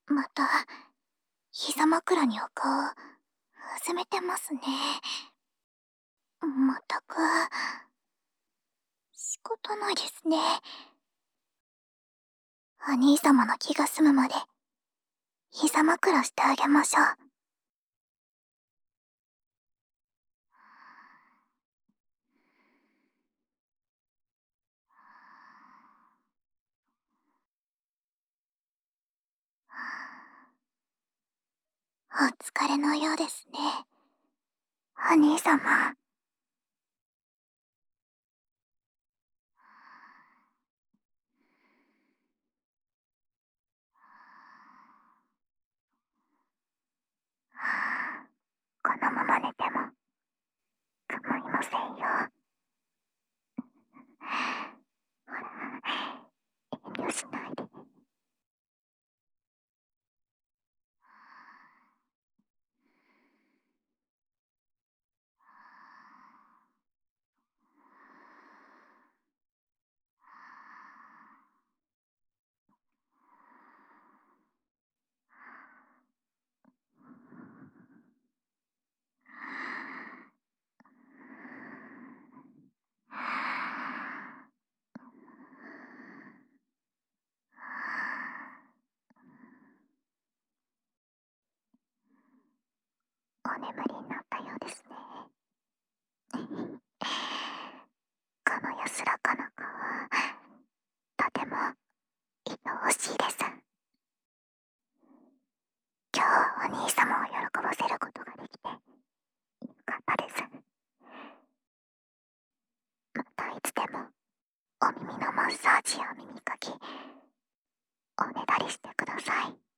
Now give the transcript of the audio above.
また、膝枕にお顔、うずめてますね。まったく、仕方ないですね。お兄様の気が済むまで、膝枕してあげましょう。お疲れのようですね。お兄様。このまま寝ても構いませんよ。ほら、遠慮しないで。お眠りになったようですね。この安らかな顔、とても愛おしいです。今日はお兄様を喜ばせることができてよかったです。またいつでもお耳のマッサージや耳かきおねだりしてください。